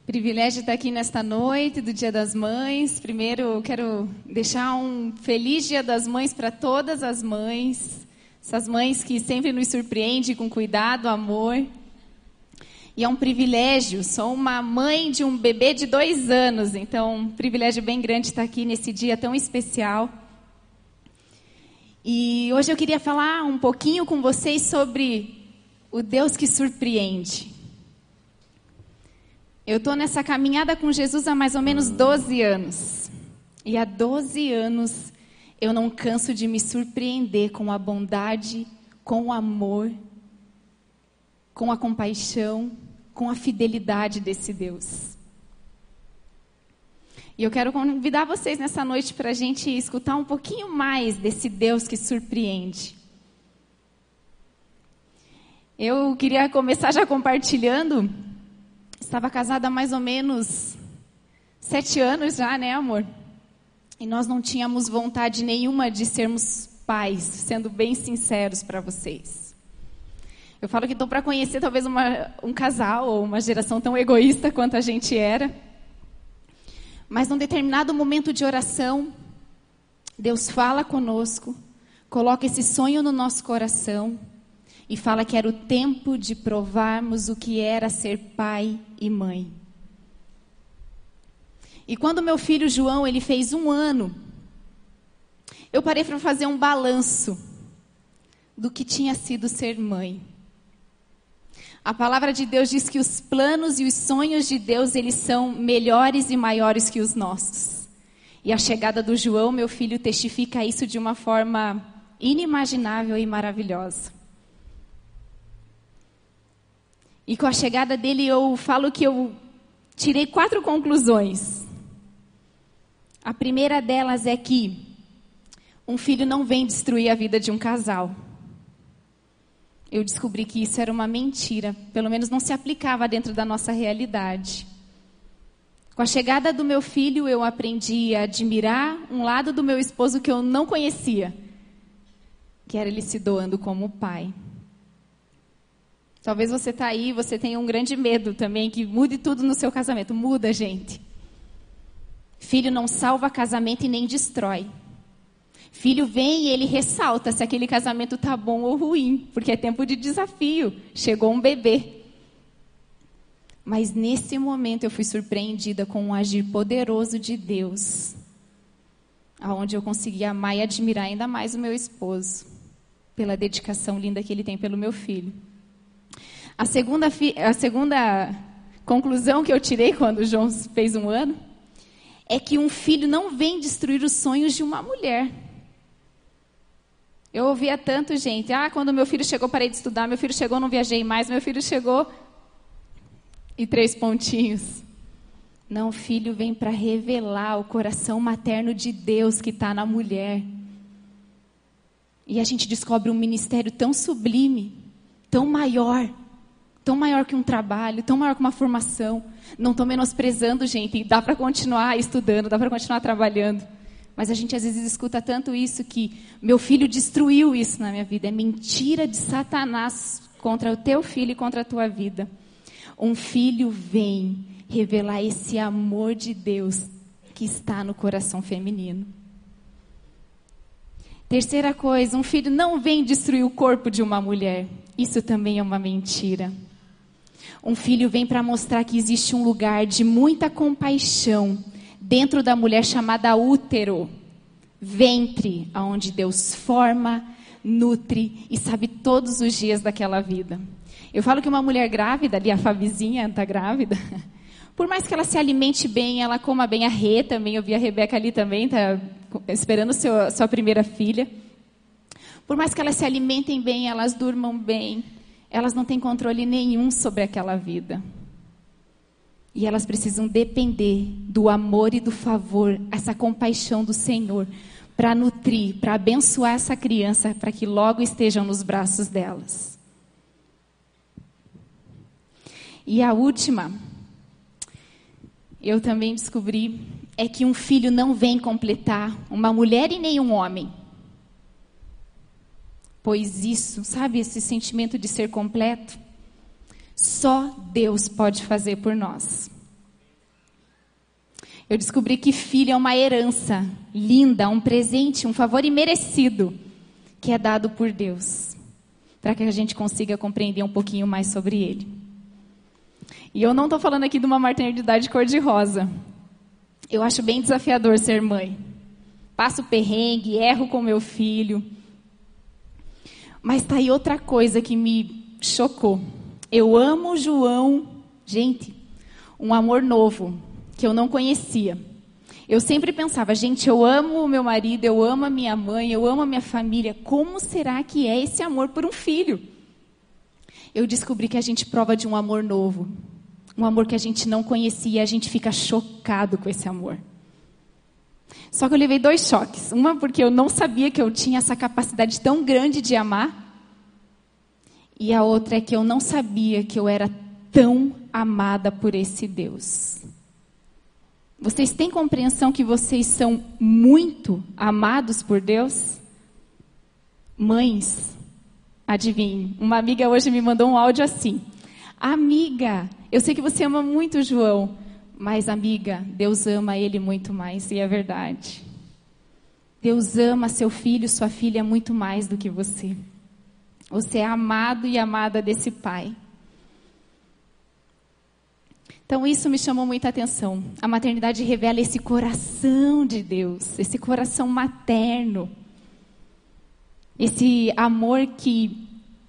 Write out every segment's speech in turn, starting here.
Privilégio estar aqui nesta noite do Dia das Mães. Primeiro, eu quero deixar um feliz Dia das Mães para todas as mães. Essas mães que sempre nos surpreendem com cuidado, amor. E é um privilégio, sou uma mãe de um bebê de 2 anos, então um privilégio bem grande estar aqui nesse dia tão especial. E hoje eu queria falar um pouquinho com vocês sobre o Deus que surpreende. Eu estou nessa caminhada com Jesus há mais ou menos 12 anos. E há 12 anos eu não canso de me surpreender com a bondade, com o amor, com a compaixão, com a fidelidade desse Deus. E eu quero convidar vocês nessa noite para a gente escutar um pouquinho mais desse Deus que surpreende. Eu queria começar já compartilhando. Estava casada há mais ou menos 7 anos já, né, amor? E nós não tínhamos vontade nenhuma de sermos pais, sendo bem sinceros para vocês. Eu falo que estou para conhecer talvez um casal ou uma geração tão egoísta quanto a gente era. Mas num determinado momento de oração, Deus fala conosco, coloca esse sonho no nosso coração e fala que era o tempo de provarmos o que era ser pai e mãe. E quando meu filho João ele fez 1 ano, eu parei para fazer um balanço do que tinha sido ser mãe. A palavra de Deus diz que os planos e os sonhos de Deus, eles são melhores e maiores que os nossos. E a chegada do João, meu filho, testifica isso de uma forma inimaginável e maravilhosa. E com a chegada dele, eu falo que eu tirei 4 conclusões. A primeira delas é que um filho não vem destruir a vida de um casal. Eu descobri que isso era uma mentira, pelo menos não se aplicava dentro da nossa realidade. Com a chegada do meu filho, eu aprendi a admirar um lado do meu esposo que eu não conhecia, que era ele se doando como pai. Talvez você está aí, você tenha um grande medo também, que mude tudo no seu casamento. Muda, gente. Filho não salva casamento e nem destrói. Filho vem e ele ressalta se aquele casamento está bom ou ruim, porque é tempo de desafio. Chegou um bebê. Mas nesse momento eu fui surpreendida com um agir poderoso de Deus, aonde eu consegui amar e admirar ainda mais o meu esposo, pela dedicação linda que ele tem pelo meu filho. A segunda conclusão que eu tirei quando o João fez 1 ano é que um filho não vem destruir os sonhos de uma mulher. Eu ouvia tanto, gente, quando meu filho chegou, parei de estudar, meu filho chegou, não viajei mais, meu filho chegou, e 3 pontinhos. Não, o filho vem para revelar o coração materno de Deus que está na mulher. E a gente descobre um ministério tão sublime, tão maior que um trabalho, tão maior que uma formação. Não estou menosprezando, gente, dá para continuar estudando, dá para continuar trabalhando. Mas a gente às vezes escuta tanto isso que meu filho destruiu isso na minha vida. É mentira de Satanás contra o teu filho e contra a tua vida. Um filho vem revelar esse amor de Deus que está no coração feminino. Terceira coisa, um filho não vem destruir o corpo de uma mulher. Isso também é uma mentira. Um filho vem para mostrar que existe um lugar de muita compaixão dentro da mulher chamada útero, ventre, onde Deus forma, nutre e sabe todos os dias daquela vida. Eu falo que uma mulher grávida, ali a Fabizinha está grávida, por mais que ela se alimente bem, ela coma bem, a Rê também, eu vi a Rebeca ali também, está esperando sua primeira filha. Por mais que elas se alimentem bem, elas durmam bem, elas não têm controle nenhum sobre aquela vida. E elas precisam depender do amor e do favor, essa compaixão do Senhor, para nutrir, para abençoar essa criança, para que logo estejam nos braços delas. E a última, eu também descobri, é que um filho não vem completar uma mulher e nem um homem. Pois isso, sabe, esse sentimento de ser completo, só Deus pode fazer por nós. Eu descobri que filho é uma herança linda, um presente, um favor imerecido que é dado por Deus, para que a gente consiga compreender um pouquinho mais sobre ele. E eu não estou falando aqui de uma maternidade cor-de-rosa. Eu acho bem desafiador ser mãe. Passo perrengue, erro com meu filho. Mas está aí outra coisa que me chocou. Eu amo o João, gente, um amor novo, que eu não conhecia. Eu sempre pensava, gente, eu amo o meu marido, eu amo a minha mãe, eu amo a minha família. Como será que é esse amor por um filho? Eu descobri que a gente prova de um amor novo. Um amor que a gente não conhecia, a gente fica chocado com esse amor. Só que eu levei 2 choques. Uma porque eu não sabia que eu tinha essa capacidade tão grande de amar. E a outra é que eu não sabia que eu era tão amada por esse Deus. Vocês têm compreensão que vocês são muito amados por Deus? Mães, adivinhem, uma amiga hoje me mandou um áudio assim. Amiga, eu sei que você ama muito o João, mas amiga, Deus ama ele muito mais, e é verdade. Deus ama seu filho, sua filha muito mais do que você. Você é amado e amada desse Pai. Então isso me chamou muita atenção. A maternidade revela esse coração de Deus, esse coração materno. Esse amor que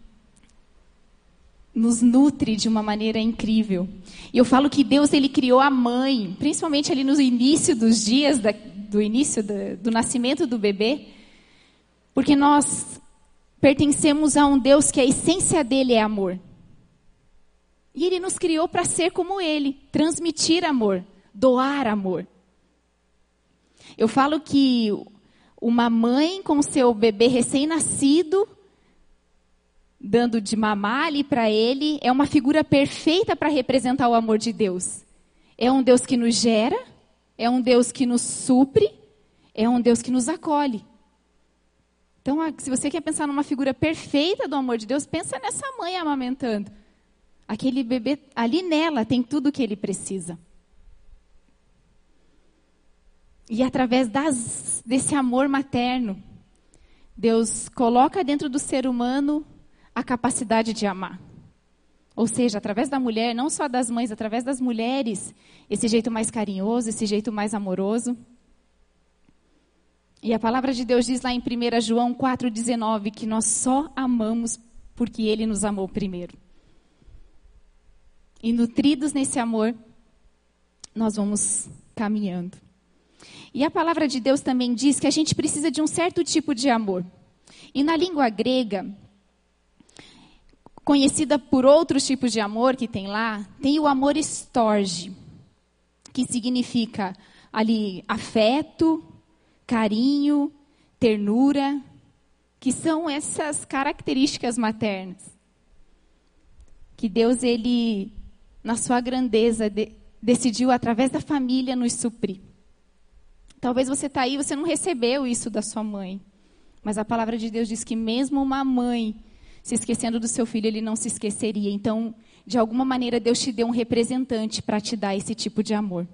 nos nutre de uma maneira incrível. E eu falo que Deus, ele criou a mãe, principalmente ali no início dos dias, do nascimento do bebê, porque nós pertencemos a um Deus que a essência dele é amor. E ele nos criou para ser como ele, transmitir amor, doar amor. Eu falo que uma mãe com seu bebê recém-nascido, dando de mamar ali para ele, é uma figura perfeita para representar o amor de Deus. É um Deus que nos gera, é um Deus que nos supre, é um Deus que nos acolhe. Então, se você quer pensar numa figura perfeita do amor de Deus, pensa nessa mãe amamentando. Aquele bebê, ali nela, tem tudo o que ele precisa. E através desse amor materno, Deus coloca dentro do ser humano a capacidade de amar. Ou seja, através da mulher, não só das mães, através das mulheres, esse jeito mais carinhoso, esse jeito mais amoroso. E a palavra de Deus diz lá em 1 João 4,19 que nós só amamos porque Ele nos amou primeiro. E nutridos nesse amor, nós vamos caminhando. E a palavra de Deus também diz que a gente precisa de um certo tipo de amor. E na língua grega, conhecida por outros tipos de amor que tem lá, tem o amor storge, que significa ali afeto, carinho, ternura, que são essas características maternas. Que Deus, ele, na sua grandeza, decidiu através da família nos suprir. Talvez você está aí, você não recebeu isso da sua mãe. Mas a palavra de Deus diz que mesmo uma mãe se esquecendo do seu filho, ele não se esqueceria. Então, de alguma maneira, Deus te deu um representante para te dar esse tipo de amor.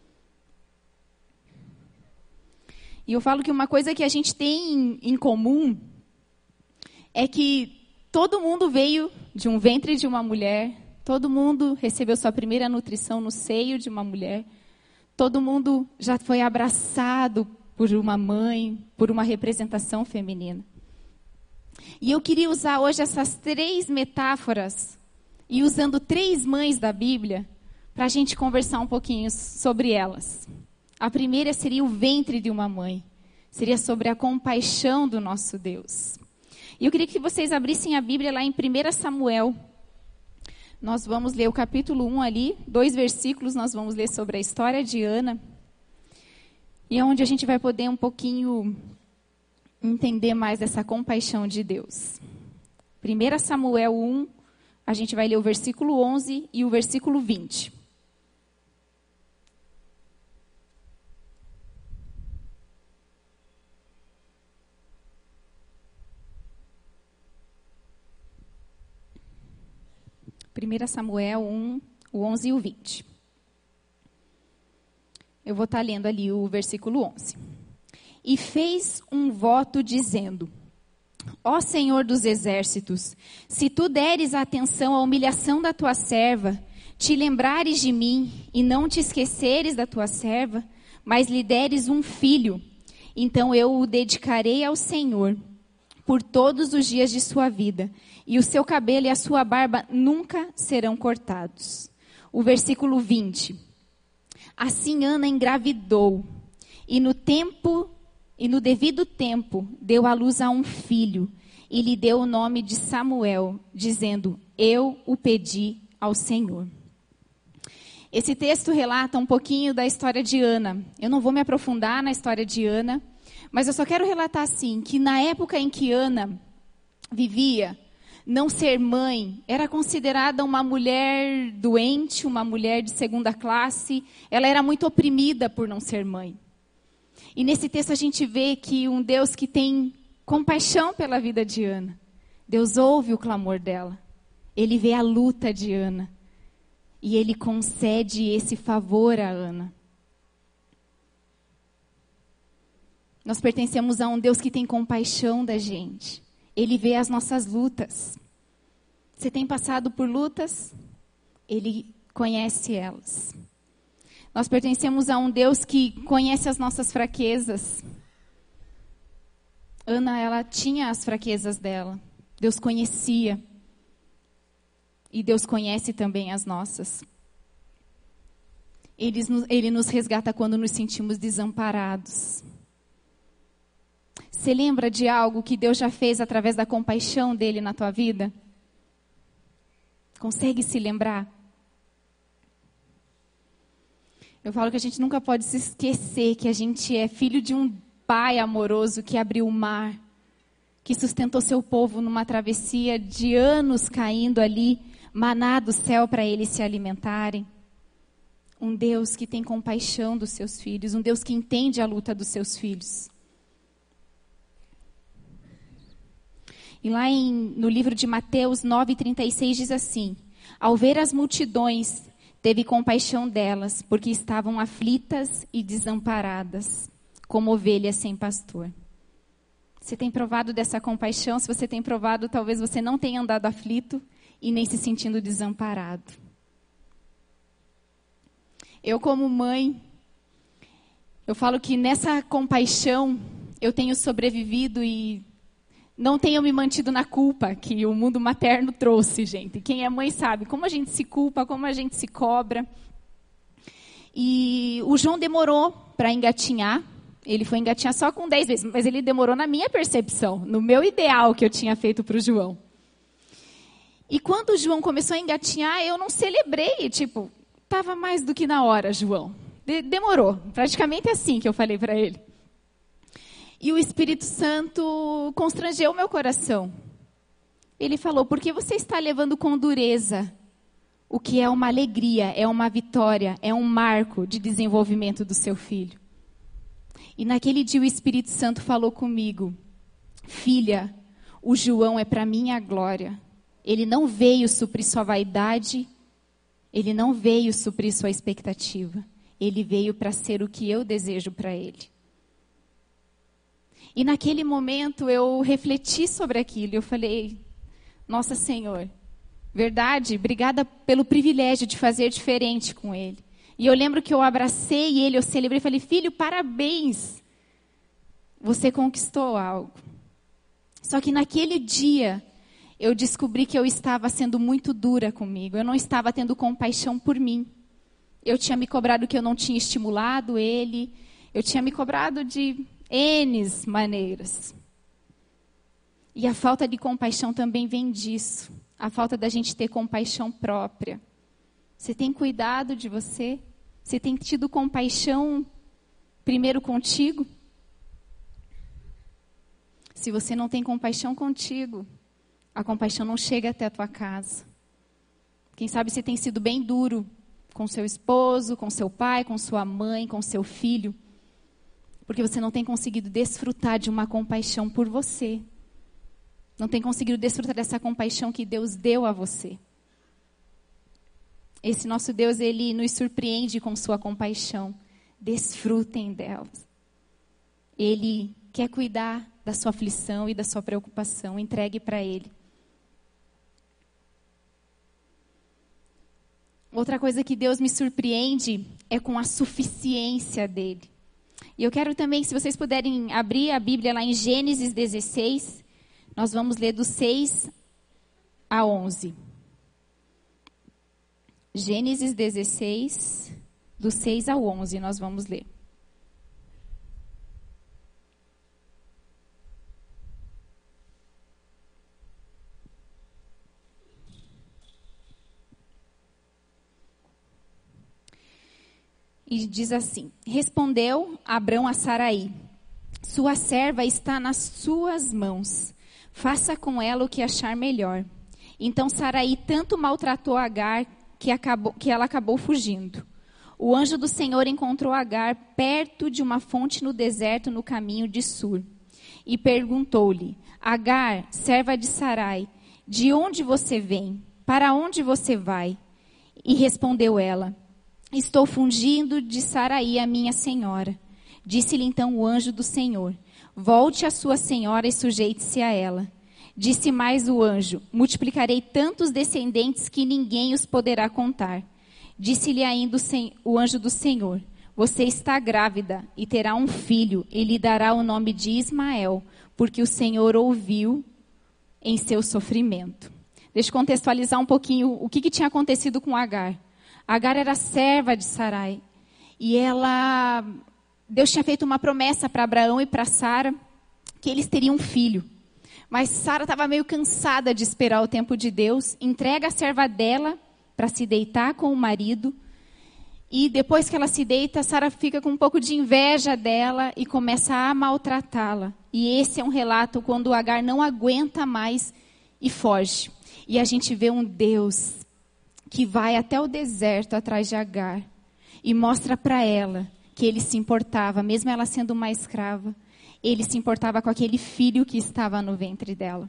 E eu falo que uma coisa que a gente tem em comum é que todo mundo veio de um ventre de uma mulher, todo mundo recebeu sua primeira nutrição no seio de uma mulher, todo mundo já foi abraçado por uma mãe, por uma representação feminina. E eu queria usar hoje essas 3 metáforas, e usando 3 mães da Bíblia, para a gente conversar um pouquinho sobre elas. A primeira seria o ventre de uma mãe. Seria sobre a compaixão do nosso Deus. E eu queria que vocês abrissem a Bíblia lá em 1 Samuel. Nós vamos ler o capítulo 1 ali, 2 versículos, nós vamos ler sobre a história de Ana. E é onde a gente vai poder um pouquinho entender mais dessa compaixão de Deus. 1 Samuel 1, a gente vai ler o versículo 11 e o versículo 20. Primeira Samuel 1, o 11 e o 20. Eu vou estar lendo ali o versículo 11. E fez um voto dizendo: Ó Senhor dos exércitos, se tu deres atenção à humilhação da tua serva, te lembrares de mim e não te esqueceres da tua serva, mas lhe deres um filho, então eu o dedicarei ao Senhor por todos os dias de sua vida, e o seu cabelo e a sua barba nunca serão cortados. O versículo 20. Assim Ana engravidou, e no devido tempo deu à luz a um filho, e lhe deu o nome de Samuel, dizendo: Eu o pedi ao Senhor. Esse texto relata um pouquinho da história de Ana. Eu não vou me aprofundar na história de Ana, mas eu só quero relatar assim, que na época em que Ana vivia, não ser mãe era considerada uma mulher doente, uma mulher de segunda classe. Ela era muito oprimida por não ser mãe. E nesse texto a gente vê que um Deus que tem compaixão pela vida de Ana. Deus ouve o clamor dela. Ele vê a luta de Ana. E ele concede esse favor a Ana. Nós pertencemos a um Deus que tem compaixão da gente. Ele vê as nossas lutas. Você tem passado por lutas? Ele conhece elas. Nós pertencemos a um Deus que conhece as nossas fraquezas. Ana, ela tinha as fraquezas dela. Deus conhecia. E Deus conhece também as nossas. Ele nos resgata quando nos sentimos desamparados. Você lembra de algo que Deus já fez através da compaixão dele na tua vida? Consegue se lembrar? Eu falo que a gente nunca pode se esquecer que a gente é filho de um pai amoroso que abriu o mar, que sustentou seu povo numa travessia de anos caindo ali, maná do céu para eles se alimentarem. Um Deus que tem compaixão dos seus filhos, um Deus que entende a luta dos seus filhos. E lá no livro de Mateus 9:36 diz assim: Ao ver as multidões, teve compaixão delas, porque estavam aflitas e desamparadas, como ovelhas sem pastor. Você tem provado dessa compaixão? Se você tem provado, talvez você não tenha andado aflito e nem se sentindo desamparado. Eu, como mãe, eu falo que nessa compaixão eu tenho sobrevivido e não tenho me mantido na culpa que o mundo materno trouxe, gente. Quem é mãe sabe como a gente se culpa, como a gente se cobra. E o João demorou para engatinhar. Ele foi engatinhar só com 10 vezes, mas ele demorou na minha percepção, no meu ideal que eu tinha feito para o João. E quando o João começou a engatinhar, eu não celebrei, tipo, estava mais do que na hora, João. Demorou, praticamente assim que eu falei para ele. E o Espírito Santo constrangeu o meu coração. Ele falou: por que você está levando com dureza o que é uma alegria, é uma vitória, é um marco de desenvolvimento do seu filho? E naquele dia o Espírito Santo falou comigo: filha, o João é para minha glória. Ele não veio suprir sua vaidade, ele não veio suprir sua expectativa. Ele veio para ser o que eu desejo para ele. E naquele momento eu refleti sobre aquilo. Eu falei: nossa, Senhor, verdade, obrigada pelo privilégio de fazer diferente com ele. E eu lembro que eu abracei ele, eu celebrei e falei: filho, parabéns, você conquistou algo. Só que naquele dia eu descobri que eu estava sendo muito dura comigo. Eu não estava tendo compaixão por mim. Eu tinha me cobrado que eu não tinha estimulado ele. Eu tinha me cobrado de N maneiras. E a falta de compaixão também vem disso. A falta da gente ter compaixão própria. Você tem cuidado de você? Você tem tido compaixão primeiro contigo? Se você não tem compaixão contigo, a compaixão não chega até a tua casa. Quem sabe você tem sido bem duro com seu esposo, com seu pai, com sua mãe, com seu filho, porque você não tem conseguido desfrutar de uma compaixão por você. Não tem conseguido desfrutar dessa compaixão que Deus deu a você. Esse nosso Deus, ele nos surpreende com sua compaixão. desfrutem delas. Ele quer cuidar da sua aflição e da sua preocupação. Entregue para Ele. Outra coisa que Deus me surpreende é com a suficiência dele. E eu quero também, se vocês puderem abrir a Bíblia lá em Gênesis 16, nós vamos ler do 6 a 11. Gênesis 16, do 6 ao 11, nós vamos ler. E diz assim: respondeu Abrão a Saraí: sua serva está nas suas mãos. Faça com ela o que achar melhor. Então Saraí tanto maltratou Agar que ela acabou fugindo. O anjo do Senhor encontrou Agar perto de uma fonte no deserto no caminho de Sur. E perguntou-lhe: Agar, serva de Sarai, de onde você vem? Para onde você vai? E respondeu ela: estou fugindo de Saraí, a minha senhora. Disse-lhe então o anjo do Senhor: volte a sua senhora e sujeite-se a ela. Disse mais o anjo: multiplicarei tantos descendentes que ninguém os poderá contar. Disse-lhe ainda o anjo do Senhor: você está grávida e terá um filho, e lhe dará o nome de Ismael, porque o Senhor ouviu em seu sofrimento. Deixa eu contextualizar um pouquinho o que tinha acontecido com Agar. Agar era serva de Sarai. E Deus tinha feito uma promessa para Abraão e para Sara, que eles teriam um filho. Mas Sara estava meio cansada de esperar o tempo de Deus, entrega a serva dela para se deitar com o marido. E depois que ela se deita, Sara fica com um pouco de inveja dela e começa a maltratá-la. E esse é um relato quando Agar não aguenta mais e foge. E a gente vê um Deus que vai até o deserto atrás de Agar e mostra para ela que ele se importava, mesmo ela sendo uma escrava, ele se importava com aquele filho que estava no ventre dela.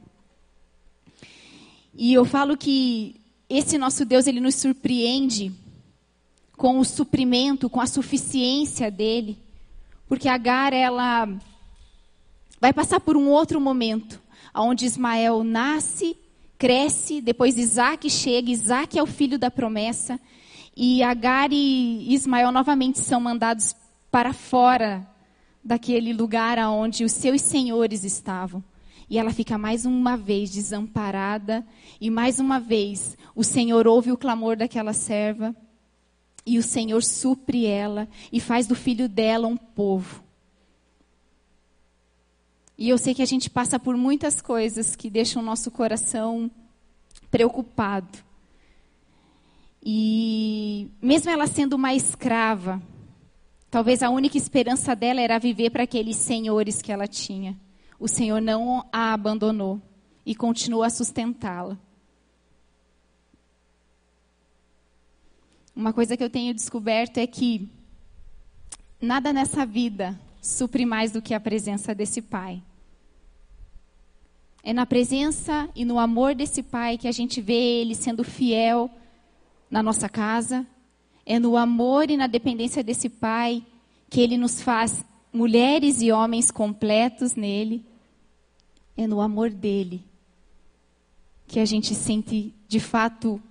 E eu falo que esse nosso Deus, ele nos surpreende com o suprimento, com a suficiência dele, porque Agar, ela vai passar por um outro momento, onde Ismael nasce, cresce, depois Isaac chega, Isaac é o filho da promessa, e Agar e Ismael novamente são mandados para fora daquele lugar onde os seus senhores estavam. E ela fica mais uma vez desamparada, e mais uma vez o Senhor ouve o clamor daquela serva, e o Senhor supre ela, e faz do filho dela um povo. E eu sei que a gente passa por muitas coisas que deixam o nosso coração preocupado. E mesmo ela sendo uma escrava, talvez a única esperança dela era viver para aqueles senhores que ela tinha. O Senhor não a abandonou e continua a sustentá-la. Uma coisa que eu tenho descoberto é que nada nessa vida supre mais do que a presença desse Pai. É na presença e no amor desse Pai que a gente vê Ele sendo fiel na nossa casa. É no amor e na dependência desse Pai que Ele nos faz mulheres e homens completos nele. É no amor dele que a gente sente, de fato,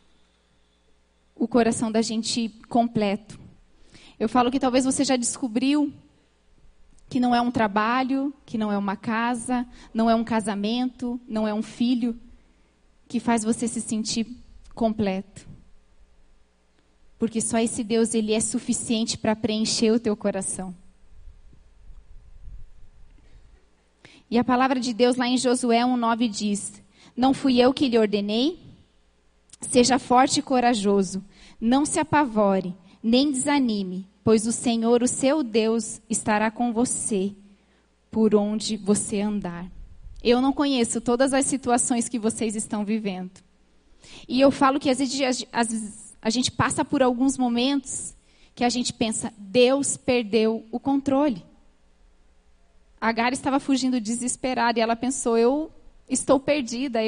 o coração da gente completo. Eu falo que talvez você já descobriu que não é um trabalho, que não é uma casa, não é um casamento, não é um filho que faz você se sentir completo. Porque só esse Deus, ele é suficiente para preencher o teu coração. E a palavra de Deus lá em Josué 1:9 diz: não fui eu que lhe ordenei? Seja forte e corajoso, não se apavore, nem desanime, pois o Senhor, o seu Deus, estará com você por onde você andar. Eu não conheço todas as situações que vocês estão vivendo. E eu falo que às vezes a gente passa por alguns momentos que a gente pensa: Deus perdeu o controle. Agar estava fugindo desesperada e ela pensou: eu estou perdida,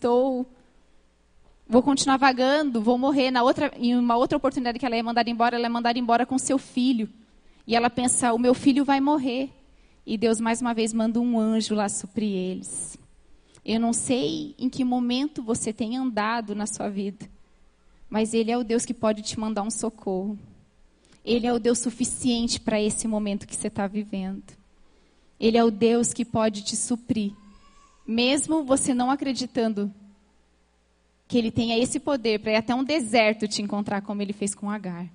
vou continuar vagando, vou morrer. Em uma outra oportunidade que ela é mandada embora com seu filho. E ela pensa, o meu filho vai morrer. E Deus mais uma vez manda um anjo lá suprir eles. Eu não sei em que momento você tem andado na sua vida, mas Ele é o Deus que pode te mandar um socorro. Ele é o Deus suficiente para esse momento que você está vivendo. Ele é o Deus que pode te suprir. Mesmo você não acreditando que Ele tenha esse poder para ir até um deserto te encontrar como Ele fez com Agar.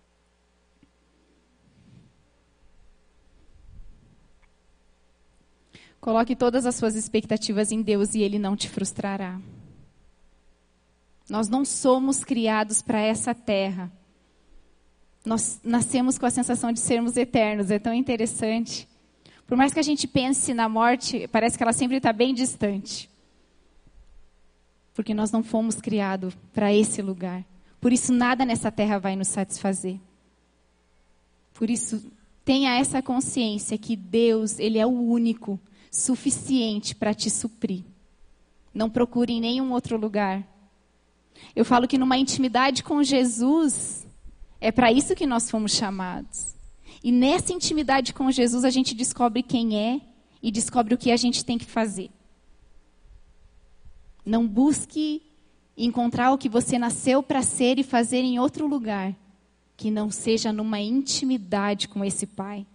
Coloque todas as suas expectativas em Deus e Ele não te frustrará. Nós não somos criados para essa terra. Nós nascemos com a sensação de sermos eternos. É tão interessante. Por mais que a gente pense na morte, parece que ela sempre está bem distante. Porque nós não fomos criados para esse lugar. Por isso, nada nessa terra vai nos satisfazer. Por isso, tenha essa consciência que Deus, Ele é o único suficiente para te suprir. Não procure em nenhum outro lugar. Eu falo que numa intimidade com Jesus, é para isso que nós fomos chamados. E nessa intimidade com Jesus, a gente descobre quem é e descobre o que a gente tem que fazer. Não busque encontrar o que você nasceu para ser e fazer em outro lugar, que não seja numa intimidade com esse Pai.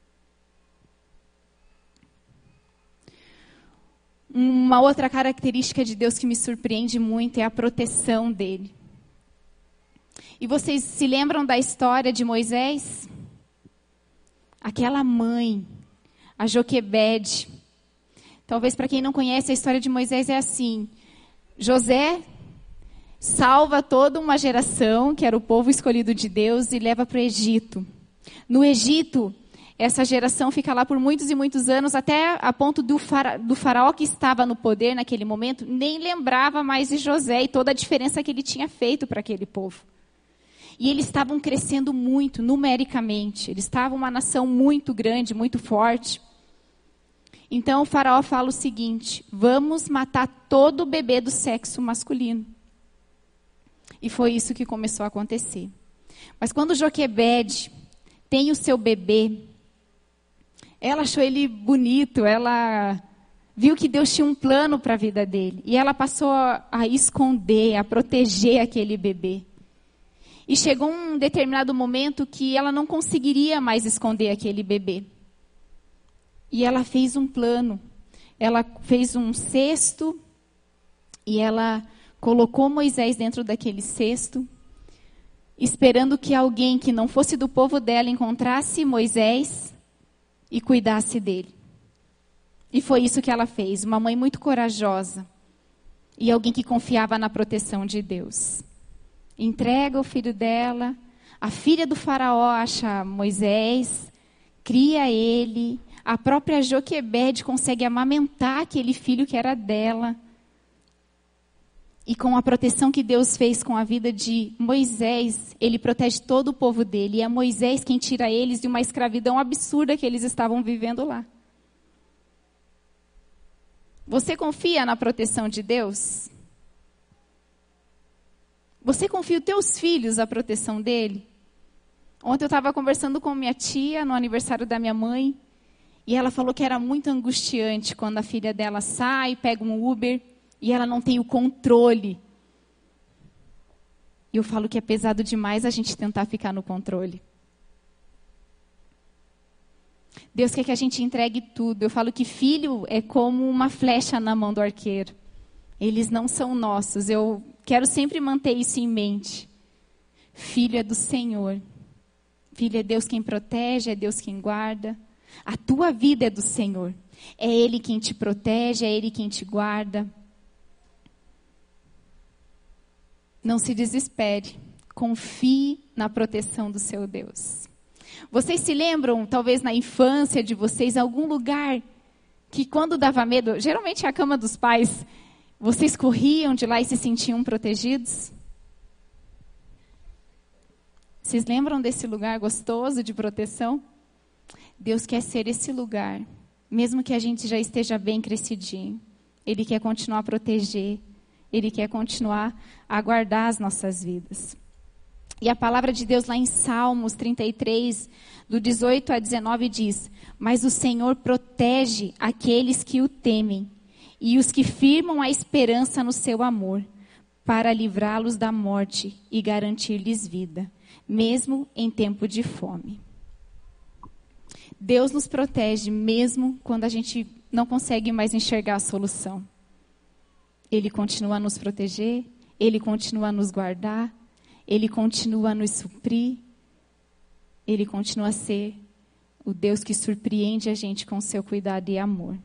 Uma outra característica de Deus que me surpreende muito é a proteção dele. E vocês se lembram da história de Moisés? Aquela mãe, a Joquebede. Talvez para quem não conhece a história de Moisés é assim. José salva toda uma geração, que era o povo escolhido de Deus, e leva para o Egito. No Egito, essa geração fica lá por muitos e muitos anos, até a ponto do faraó que estava no poder naquele momento, nem lembrava mais de José e toda a diferença que ele tinha feito para aquele povo. E eles estavam crescendo muito, numericamente. Eles estavam uma nação muito grande, muito forte. Então o faraó fala o seguinte: vamos matar todo bebê do sexo masculino. E foi isso que começou a acontecer. Mas quando Joquebede tem o seu bebê, ela achou ele bonito, ela viu que Deus tinha um plano para a vida dele. E ela passou a esconder, a proteger aquele bebê. E chegou um determinado momento que ela não conseguiria mais esconder aquele bebê. E ela fez um plano. Ela fez um cesto e ela colocou Moisés dentro daquele cesto, esperando que alguém que não fosse do povo dela encontrasse Moisés e cuidasse dele. E foi isso que ela fez. Uma mãe muito corajosa e alguém que confiava na proteção de Deus. Entrega o filho dela, a filha do faraó acha Moisés, cria ele, a própria Joquebede consegue amamentar aquele filho que era dela. E com a proteção que Deus fez com a vida de Moisés, ele protege todo o povo dele. E é Moisés quem tira eles de uma escravidão absurda que eles estavam vivendo lá. Você confia na proteção de Deus? Você confia os teus filhos à proteção dele? Ontem eu estava conversando com minha tia no aniversário da minha mãe. E ela falou que era muito angustiante quando a filha dela sai, pega um Uber e ela não tem o controle. E eu falo que é pesado demais a gente tentar ficar no controle. Deus quer que a gente entregue tudo. Eu falo que filho é como uma flecha na mão do arqueiro. Eles não são nossos. Eu quero sempre manter isso em mente. Filho é do Senhor. Filho é Deus quem protege, é Deus quem guarda. A tua vida é do Senhor. É Ele quem te protege, é Ele quem te guarda. Não se desespere. Confie na proteção do seu Deus. Vocês se lembram, talvez na infância de vocês, algum lugar que quando dava medo, geralmente é a cama dos pais, vocês corriam de lá e se sentiam protegidos? Vocês lembram desse lugar gostoso de proteção? Deus quer ser esse lugar, mesmo que a gente já esteja bem crescidinho. Ele quer continuar a proteger, Ele quer continuar a guardar as nossas vidas. E a palavra de Deus lá em Salmos 33, do 18 a 19 diz: mas o Senhor protege aqueles que o temem e os que firmam a esperança no seu amor, para livrá-los da morte e garantir-lhes vida, mesmo em tempo de fome. Deus nos protege mesmo quando a gente não consegue mais enxergar a solução. Ele continua a nos proteger, Ele continua a nos guardar, Ele continua a nos suprir, Ele continua a ser o Deus que surpreende a gente com seu cuidado e amor.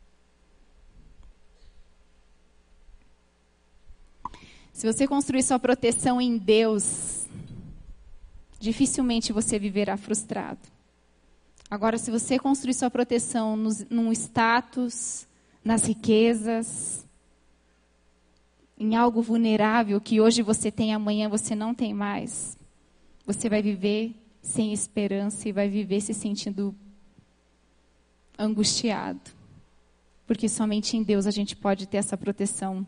Se você construir sua proteção em Deus, dificilmente você viverá frustrado. Agora, se você construir sua proteção num status, nas riquezas, em algo vulnerável que hoje você tem, amanhã você não tem mais, você vai viver sem esperança e vai viver se sentindo angustiado. Porque somente em Deus a gente pode ter essa proteção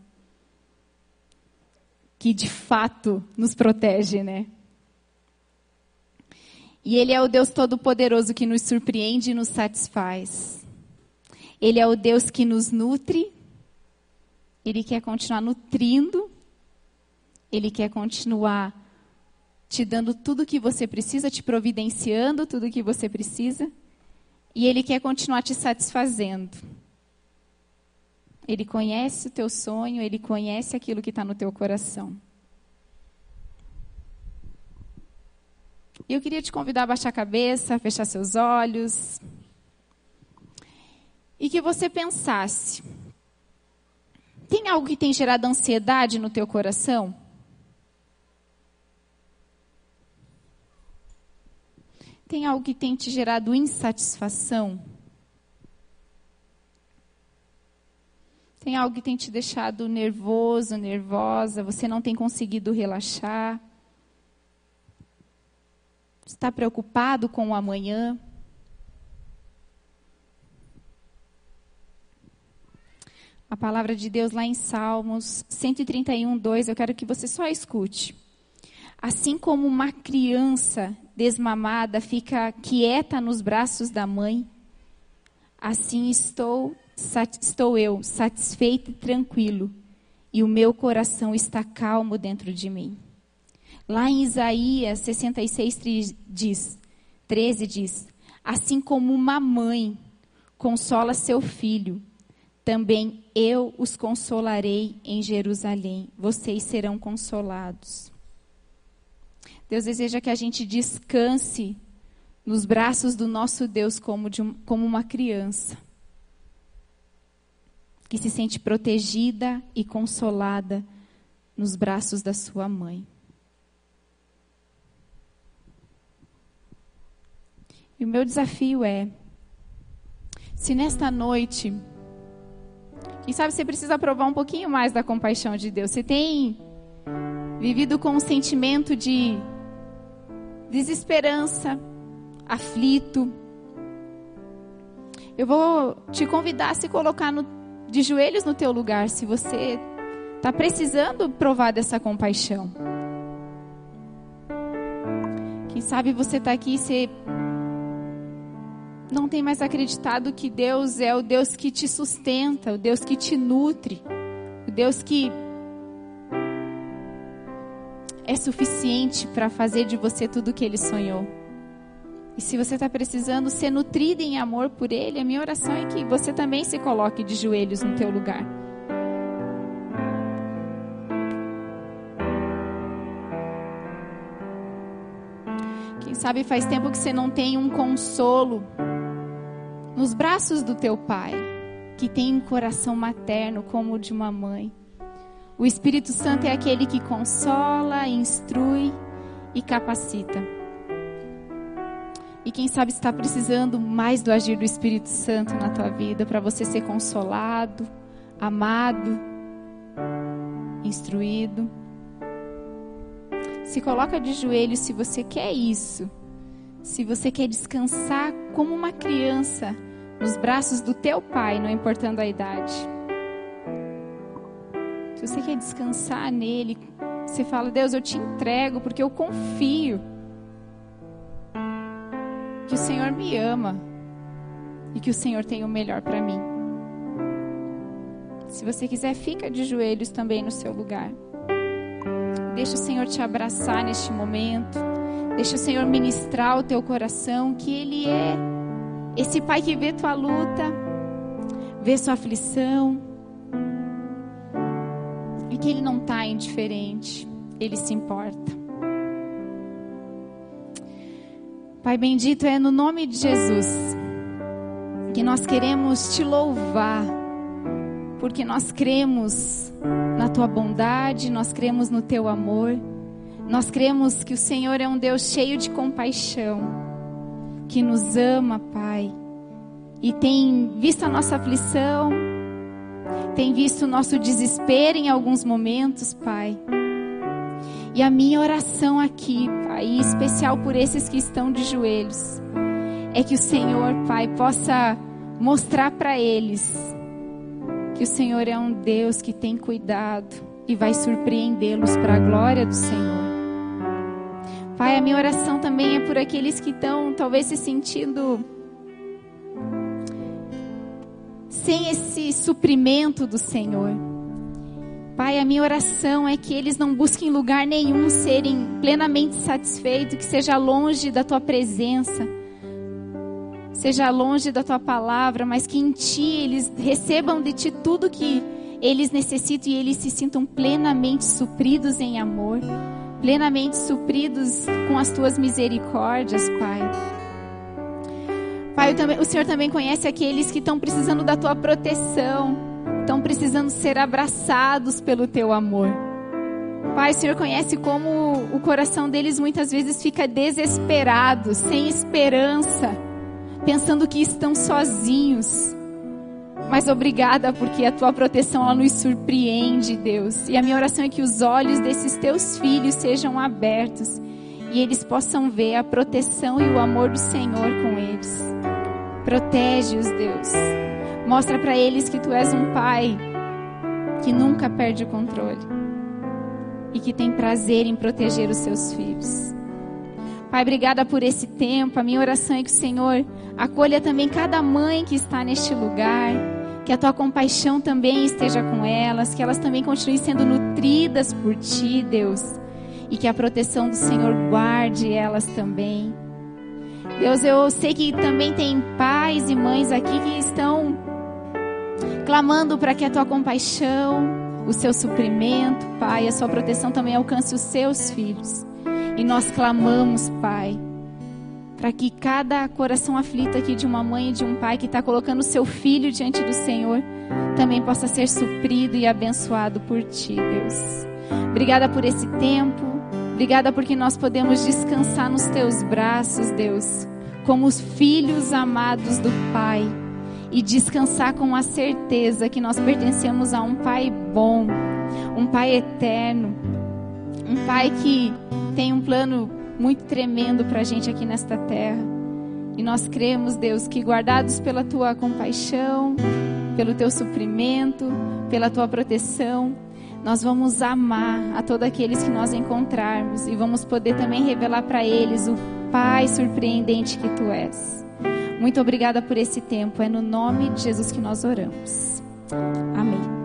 que de fato nos protege, né? E Ele é o Deus Todo-Poderoso que nos surpreende e nos satisfaz. Ele é o Deus que nos nutre. Ele quer continuar nutrindo. Ele quer continuar te dando tudo o que você precisa, te providenciando tudo o que você precisa. E Ele quer continuar te satisfazendo. Ele conhece o teu sonho, Ele conhece aquilo que está no teu coração. E eu queria te convidar a baixar a cabeça, fechar seus olhos. E que você pensasse: tem algo que tem gerado ansiedade no teu coração? Tem algo que tem te gerado insatisfação? Tem algo que tem te deixado nervoso, nervosa? Você não tem conseguido relaxar? Está preocupado com o amanhã? A palavra de Deus lá em Salmos 131, 2, eu quero que você só escute. Assim como uma criança desmamada fica quieta nos braços da mãe, assim estou eu, satisfeito e tranquilo, e o meu coração está calmo dentro de mim. Lá em Isaías 66, 13 diz: assim como uma mãe consola seu filho, também eu os consolarei em Jerusalém. Vocês serão consolados. Deus deseja que a gente descanse nos braços do nosso Deus como uma criança, que se sente protegida e consolada nos braços da sua mãe. E o meu desafio é, se nesta noite, quem sabe você precisa provar um pouquinho mais da compaixão de Deus. Você tem vivido com um sentimento de desesperança, aflito. Eu vou te convidar a se colocar de joelhos no teu lugar, se você está precisando provar dessa compaixão. Quem sabe você está aqui e você não tem mais acreditado que Deus é o Deus que te sustenta, o Deus que te nutre, o Deus que é suficiente para fazer de você tudo o que Ele sonhou. E se você está precisando ser nutrido em amor por Ele, a minha oração é que você também se coloque de joelhos no teu lugar. Quem sabe faz tempo que você não tem um consolo nos braços do teu Pai, que tem um coração materno como o de uma mãe. O Espírito Santo é aquele que consola, instrui e capacita. E quem sabe está precisando mais do agir do Espírito Santo na tua vida, para você ser consolado, amado, instruído. Se coloca de joelhos se você quer isso. Se você quer descansar como uma criança nos braços do teu Pai, não importando a idade. Se você quer descansar nele, você fala: Deus, eu te entrego porque eu confio que o Senhor me ama e que o Senhor tem o melhor para mim. Se você quiser, fica de joelhos também no seu lugar. Deixa o Senhor te abraçar neste momento. Deixa o Senhor ministrar o teu coração, que Ele é esse Pai que vê tua luta, vê sua aflição, e que Ele não está indiferente, Ele se importa. Pai bendito, é no nome de Jesus que nós queremos te louvar, porque nós cremos na tua bondade, nós cremos no teu amor, nós cremos que o Senhor é um Deus cheio de compaixão, que nos ama, Pai, e tem visto a nossa aflição, tem visto o nosso desespero em alguns momentos, Pai. E a minha oração aqui, Pai, em especial por esses que estão de joelhos, é que o Senhor, Pai, possa mostrar para eles que o Senhor é um Deus que tem cuidado e vai surpreendê-los para a glória do Senhor. Pai, a minha oração também é por aqueles que estão talvez se sentindo sem esse suprimento do Senhor. Pai, a minha oração é que eles não busquem em lugar nenhum serem plenamente satisfeitos, que seja longe da tua presença, seja longe da tua palavra, mas que em ti eles recebam de ti tudo que eles necessitam e eles se sintam plenamente supridos em amor, plenamente supridos com as tuas misericórdias, Pai. Pai, o Senhor também conhece aqueles que estão precisando da tua proteção, estão precisando ser abraçados pelo teu amor. Pai, o Senhor conhece como o coração deles muitas vezes fica desesperado, sem esperança, pensando que estão sozinhos. Mas obrigada, porque a tua proteção ela nos surpreende, Deus. E a minha oração é que os olhos desses teus filhos sejam abertos e eles possam ver a proteção e o amor do Senhor com eles. Protege-os, Deus. Mostra para eles que tu és um Pai que nunca perde o controle e que tem prazer em proteger os seus filhos. Pai, obrigada por esse tempo. A minha oração é que o Senhor acolha também cada mãe que está neste lugar, que a tua compaixão também esteja com elas, que elas também continuem sendo nutridas por ti, Deus, e que a proteção do Senhor guarde elas também. Deus, eu sei que também tem pais e mães aqui que estão clamando para que a tua compaixão, o seu suprimento, Pai, a sua proteção também alcance os seus filhos. E nós clamamos, Pai, para que cada coração aflito aqui de uma mãe e de um pai que está colocando o seu filho diante do Senhor também possa ser suprido e abençoado por Ti, Deus. Obrigada por esse tempo, obrigada porque nós podemos descansar nos Teus braços, Deus, como os filhos amados do Pai, e descansar com a certeza que nós pertencemos a um Pai bom, um Pai eterno, um Pai que tem um plano muito tremendo para a gente aqui nesta terra. E nós cremos, Deus, que guardados pela Tua compaixão, pelo Teu suprimento, pela Tua proteção, nós vamos amar a todos aqueles que nós encontrarmos e vamos poder também revelar para eles o Pai surpreendente que Tu és. Muito obrigada por esse tempo. É no nome de Jesus que nós oramos. Amém.